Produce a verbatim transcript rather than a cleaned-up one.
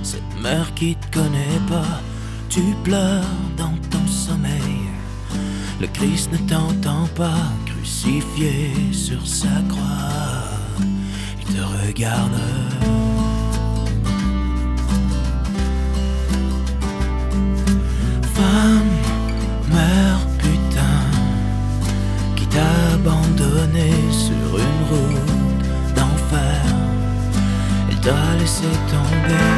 cette mère qui te connaît pas. Tu pleures dans ton sommeil, le Christ ne t'entend pas, crucifié sur sa croix, il te regarde. Femme, mère, putain, qui t'a abandonné sur une route d'enfer, elle t'a laissé tomber.